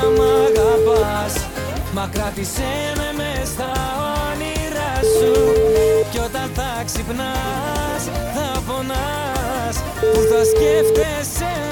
να μ' αγαπάς. Μα κράτησέ με μες στα όνειρά σου. Κι όταν θα ξυπνάς θα πονάς που θα σκέφτεσαι